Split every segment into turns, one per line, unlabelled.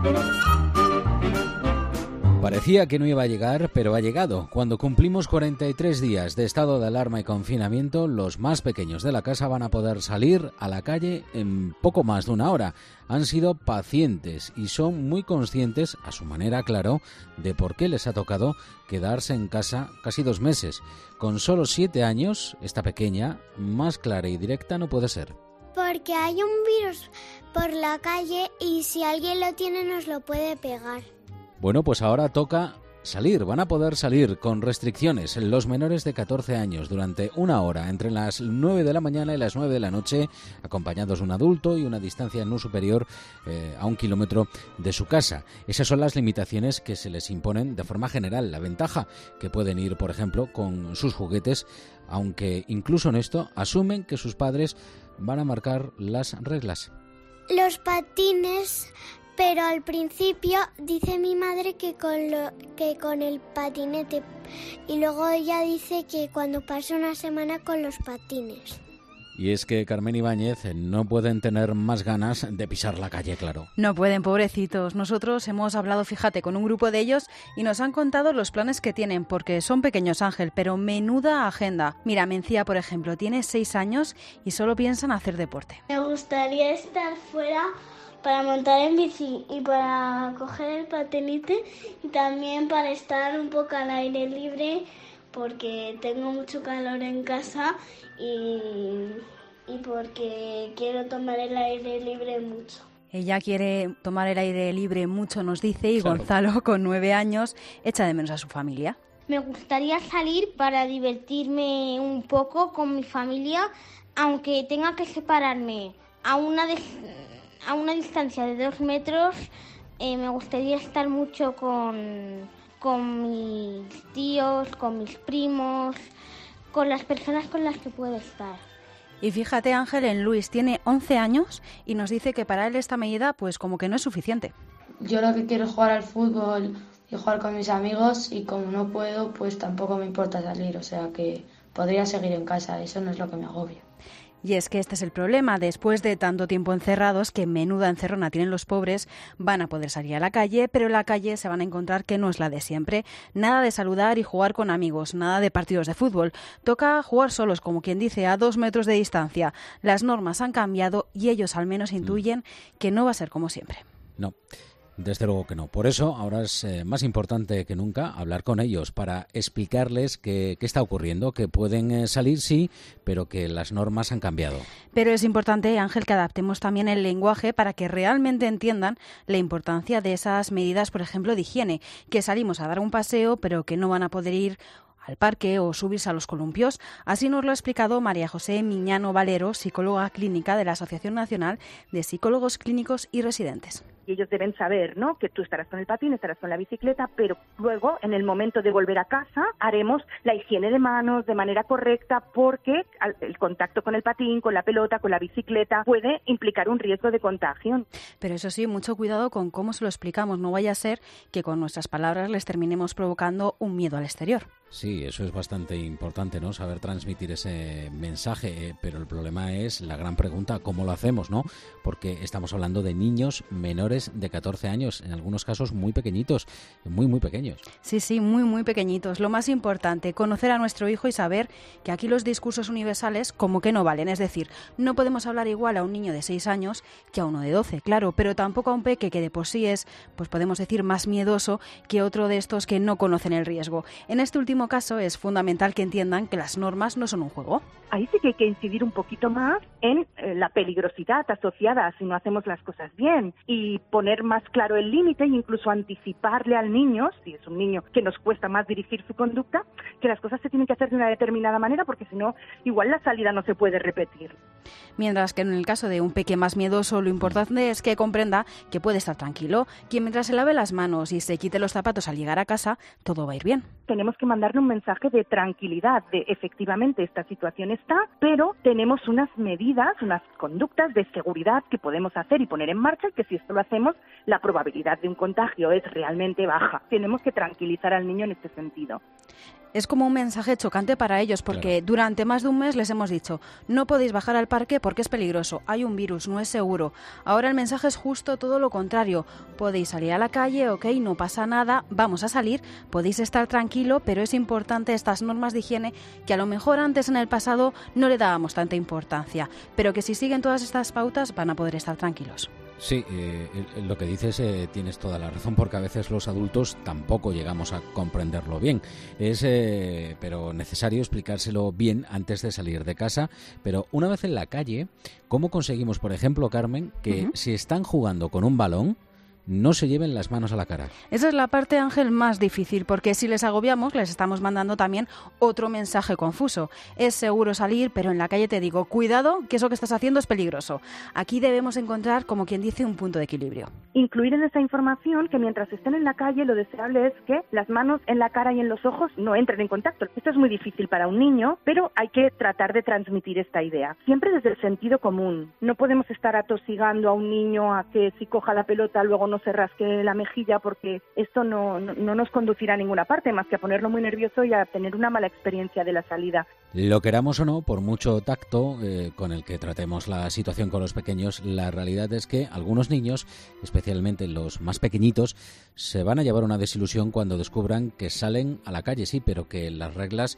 Parecía que no iba a llegar, pero ha llegado. Cuando cumplimos 43 días de estado de alarma y confinamiento, los más pequeños de la casa van a poder salir a la calle en poco más de una hora. Han sido pacientes y son muy conscientes, a su manera, claro, de por qué les ha tocado quedarse en casa casi 2 meses. Con solo 7 años, esta pequeña, más clara y directa no puede ser.
Porque hay un virus por la calle y si alguien lo tiene nos lo puede pegar.
Bueno, pues ahora toca salir. Van a poder salir con restricciones los menores de 14 años durante una hora, entre las 9 de la mañana y las 9 de la noche, acompañados de un adulto y una distancia no superior a 1 kilómetro de su casa. Esas son las limitaciones que se les imponen de forma general. La ventaja, que pueden ir, por ejemplo, con sus juguetes, aunque incluso en esto asumen que sus padres van a marcar las reglas.
Los patines... Pero al principio dice mi madre que con el patinete y luego ella dice que cuando pase una semana con los patines.
Y es que Carmen Ibáñez no pueden tener más ganas de pisar la calle, claro.
No pueden, pobrecitos. Nosotros hemos hablado, fíjate, con un grupo de ellos y nos han contado los planes que tienen, porque son pequeños, Ángel, pero menuda agenda. Mira, Mencía, por ejemplo, tiene 6 años y solo piensan hacer deporte.
Me gustaría estar fuera para montar en bici y para coger el patinete y también para estar un poco al aire libre porque tengo mucho calor en casa y porque quiero tomar el aire libre mucho.
Ella quiere tomar el aire libre mucho, nos dice, y
claro.
Gonzalo, con 9 años, echa de menos a su familia.
Me gustaría salir para divertirme un poco con mi familia, aunque tenga que separarme a una distancia de 2 metros. Me gustaría estar mucho con mis tíos, con mis primos, con las personas con las que puedo estar.
Y fíjate, Ángel, en Luis tiene 11 años y nos dice que para él esta medida pues como que no es suficiente.
Yo lo que quiero es jugar al fútbol y jugar con mis amigos y como no puedo, pues tampoco me importa salir, o sea que podría seguir en casa, eso no es lo que me agobia.
Y es que este es el problema, después de tanto tiempo encerrados, que menuda encerrona tienen los pobres, van a poder salir a la calle, pero en la calle se van a encontrar que no es la de siempre. Nada de saludar y jugar con amigos, nada de partidos de fútbol. Toca jugar solos, como quien dice, a 2 metros de distancia. Las normas han cambiado y ellos al menos intuyen que no va a ser como siempre.
No. Desde luego que no. Por eso ahora es más importante que nunca hablar con ellos para explicarles qué está ocurriendo, que pueden salir sí, pero que las normas han cambiado.
Pero es importante, Ángel, que adaptemos también el lenguaje para que realmente entiendan la importancia de esas medidas, por ejemplo, de higiene, que salimos a dar un paseo, pero que no van a poder ir al parque o subirse a los columpios. Así nos lo ha explicado María José Miñano Valero, psicóloga clínica de la Asociación Nacional de Psicólogos Clínicos y Residentes.
Y ellos deben saber, ¿no?, que tú estarás con el patín, estarás con la bicicleta, pero luego, en el momento de volver a casa, haremos la higiene de manos de manera correcta porque el contacto con el patín, con la pelota, con la bicicleta puede implicar un riesgo de contagio.
Pero eso sí, mucho cuidado con cómo se lo explicamos. No vaya a ser que con nuestras palabras les terminemos provocando un miedo al exterior.
Sí, eso es bastante importante, ¿no?, saber transmitir ese mensaje, pero el problema es la gran pregunta, ¿cómo lo hacemos?, ¿no? Porque estamos hablando de niños menores de 14 años, en algunos casos muy pequeñitos, muy, muy pequeños.
Sí, muy, muy pequeñitos. Lo más importante, conocer a nuestro hijo y saber que aquí los discursos universales como que no valen. Es decir, no podemos hablar igual a un niño de 6 años que a uno de 12, claro, pero tampoco a un peque que de por sí es, pues podemos decir, más miedoso que otro de estos que no conocen el riesgo. En este último caso es fundamental que entiendan que las normas no son un juego.
Ahí sí que hay que incidir un poquito más en la peligrosidad asociada si no hacemos las cosas bien y poner más claro el límite e incluso anticiparle al niño, si es un niño que nos cuesta más dirigir su conducta, que las cosas se tienen que hacer de una determinada manera porque si no, igual la salida no se puede repetir.
Mientras que en el caso de un peque más miedoso, lo importante es que comprenda que puede estar tranquilo, que mientras se lave las manos y se quite los zapatos al llegar a casa, todo va a ir bien.
Tenemos que mandarle un mensaje de tranquilidad, de efectivamente esta situación está, pero tenemos unas medidas, unas conductas de seguridad que podemos hacer y poner en marcha y que si esto lo hacemos, la probabilidad de un contagio es realmente baja. Tenemos que tranquilizar al niño en este sentido.
Es como un mensaje chocante para ellos porque durante más de un mes les hemos dicho no podéis bajar al parque porque es peligroso, hay un virus, no es seguro. Ahora el mensaje es justo todo lo contrario. Podéis salir a la calle, ok, no pasa nada, vamos a salir, podéis estar tranquilo, pero es importante estas normas de higiene que a lo mejor antes en el pasado no le dábamos tanta importancia, pero que si siguen todas estas pautas van a poder estar tranquilos.
Sí, lo que dices tienes toda la razón, porque a veces los adultos tampoco llegamos a comprenderlo bien. Es pero necesario explicárselo bien antes de salir de casa. Pero una vez en la calle, ¿cómo conseguimos, por ejemplo, Carmen, que si están jugando con un balón, no se lleven las manos a la cara?
Esa es la parte, Ángel, más difícil, porque si les agobiamos, les estamos mandando también otro mensaje confuso. Es seguro salir, pero en la calle te digo, cuidado, que eso que estás haciendo es peligroso. Aquí debemos encontrar, como quien dice, un punto de equilibrio.
Incluir en esa información que mientras estén en la calle, lo deseable es que las manos en la cara y en los ojos no entren en contacto. Esto es muy difícil para un niño, pero hay que tratar de transmitir esta idea. Siempre desde el sentido común. No podemos estar atosigando a un niño a que si coja la pelota luego no se rasque la mejilla, porque esto no nos conducirá a ninguna parte más que a ponerlo muy nervioso y a tener una mala experiencia de la salida.
Lo queramos o no, por mucho tacto con el que tratemos la situación con los pequeños, la realidad es que algunos niños, especialmente los más pequeñitos, se van a llevar una desilusión cuando descubran que salen a la calle, sí, pero que las reglas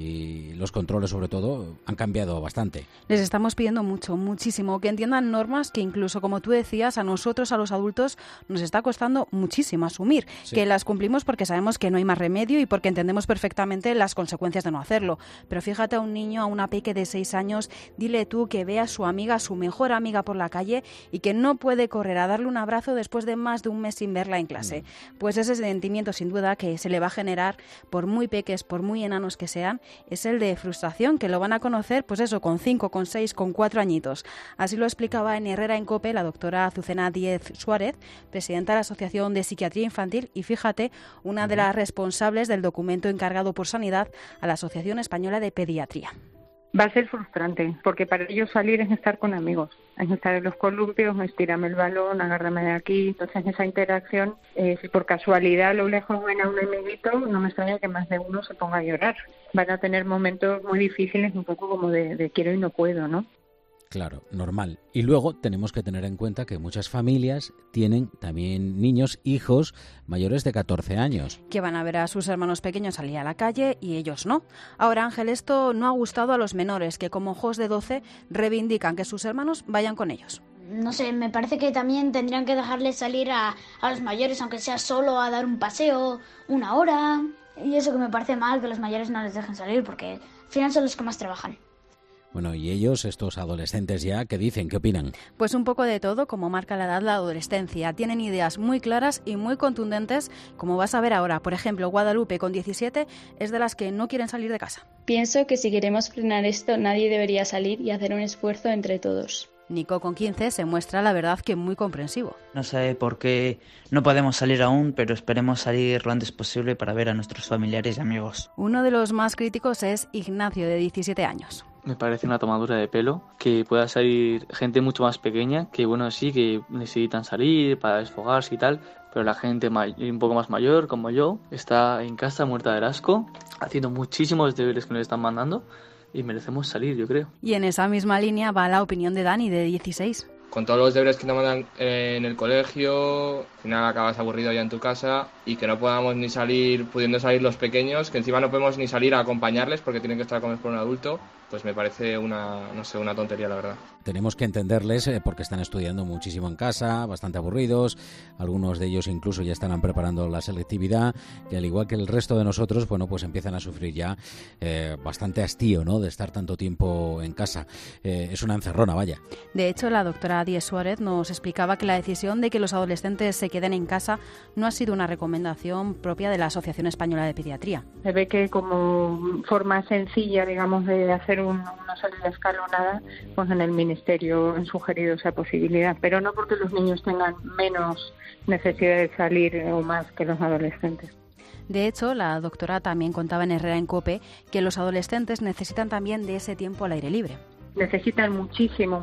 y los controles, sobre todo, han cambiado bastante.
Les estamos pidiendo muchísimo, que entiendan normas que incluso, como tú decías, a nosotros, a los adultos, nos está costando muchísimo asumir, sí. Que las cumplimos porque sabemos que no hay más remedio y porque entendemos perfectamente las consecuencias de no hacerlo. Pero fíjate a un niño, a una peque de 6 años, dile tú que ve a su amiga, su mejor amiga por la calle y que no puede correr a darle un abrazo después de más de un mes sin verla en clase. Pues ese sentimiento, sin duda, que se le va a generar, por muy peques, por muy enanos que sean, es el de frustración, que lo van a conocer, pues eso, con 5, con 6, con 4 añitos. Así lo explicaba en Herrera en COPE la doctora Azucena Díez Suárez, presidenta de la Asociación de Psiquiatría Infantil y, fíjate, una de las responsables del documento encargado por Sanidad a la Asociación Española de Pediatría.
Va a ser frustrante, porque para ellos salir es estar con amigos, es estar en los columpios, estírame el balón, agárrame de aquí. Entonces esa interacción, si por casualidad a lo lejos ven a un amiguito, no me extraña que más de uno se ponga a llorar. Van a tener momentos muy difíciles, un poco como de quiero y no puedo, ¿no?
Claro, normal. Y luego tenemos que tener en cuenta que muchas familias tienen también niños, hijos mayores de 14 años.
Que van a ver a sus hermanos pequeños salir a la calle y ellos no. Ahora, Ángel, esto no ha gustado a los menores, que como Jos de 12 reivindican que sus hermanos vayan con ellos.
No sé, me parece que también tendrían que dejarles salir a los mayores, aunque sea solo a dar un paseo, 1 hora. Y eso que me parece mal, que los mayores no les dejen salir, porque al final son los que más trabajan.
Bueno, y ellos, estos adolescentes ya, ¿qué dicen? ¿Qué opinan?
Pues un poco de todo, como marca la edad la adolescencia. Tienen ideas muy claras y muy contundentes, como vas a ver ahora. Por ejemplo, Guadalupe, con 17, es de las que no quieren salir de casa.
Pienso que si queremos frenar esto, nadie debería salir y hacer un esfuerzo entre todos.
Nico, con 15, se muestra la verdad que muy comprensivo.
No sé por qué no podemos salir aún, pero esperemos salir lo antes posible para ver a nuestros familiares y amigos.
Uno de los más críticos es Ignacio, de 17 años.
Me parece una tomadura de pelo, que pueda salir gente mucho más pequeña, que bueno, sí, que necesitan salir para desfogarse y tal, pero la gente un poco más mayor, como yo, está en casa muerta del asco, haciendo muchísimos deberes que nos están mandando y merecemos salir, yo creo.
Y en esa misma línea va la opinión de Dani, de 16.
Con todos los deberes que te mandan en el colegio, al final acabas aburrido ya en tu casa y que no podamos ni salir, pudiendo salir los pequeños, que encima no podemos ni salir a acompañarles porque tienen que estar con un adulto, pues me parece una tontería, la verdad.
Tenemos que entenderles porque están estudiando muchísimo en casa, bastante aburridos, algunos de ellos incluso ya estarán preparando la selectividad y al igual que el resto de nosotros, bueno, pues empiezan a sufrir ya bastante hastío, ¿no?, de estar tanto tiempo en casa. Es una encerrona, vaya.
De hecho, la doctora Díez Suárez nos explicaba que la decisión de que los adolescentes se queden en casa no ha sido una recomendación propia de la Asociación Española de Pediatría.
Se ve que como forma sencilla, digamos, de hacer una salida escalonada, pues en el Ministerio han sugerido esa posibilidad, pero no porque los niños tengan menos necesidad de salir o más que los adolescentes.
De hecho, la doctora también contaba en Herrera en COPE que los adolescentes necesitan también de ese tiempo al aire libre.
Necesitan muchísimo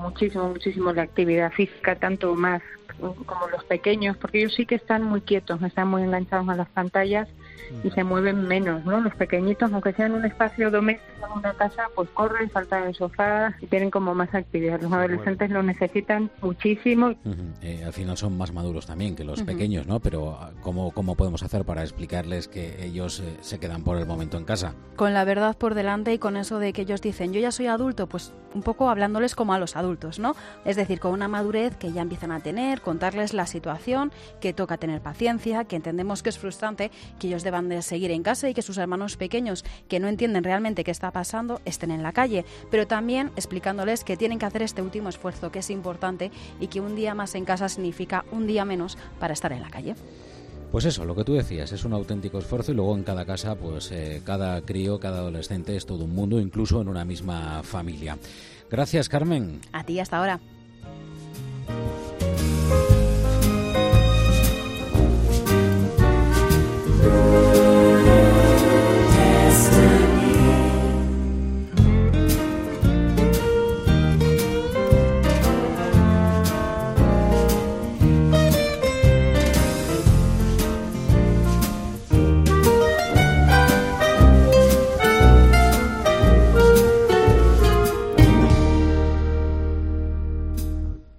la actividad física, tanto más como los pequeños, porque ellos sí que están muy quietos, están muy enganchados a las pantallas y se mueven menos, ¿no? Los pequeñitos, aunque sean un espacio doméstico en una casa, pues corren, saltan en el sofá y tienen como más actividad. Los adolescentes lo necesitan muchísimo.
Al final son más maduros también que los pequeños, ¿no? Pero ¿cómo podemos hacer para explicarles que ellos se quedan por el momento en casa?
Con la verdad por delante y con eso de que ellos dicen, yo ya soy adulto, pues un poco hablándoles como a los adultos, ¿no? Es decir, con una madurez que ya empiezan a tener, contarles la situación, que toca tener paciencia, que entendemos que es frustrante, que ellos deban de seguir en casa y que sus hermanos pequeños, que no entienden realmente qué está pasando, estén en la calle, pero también explicándoles que tienen que hacer este último esfuerzo, que es importante y que un día más en casa significa un día menos para estar en la calle.
Pues eso, lo que tú decías, es un auténtico esfuerzo y luego en cada casa, pues cada crío, cada adolescente es todo un mundo, incluso en una misma familia. Gracias, Carmen.
A ti, hasta ahora.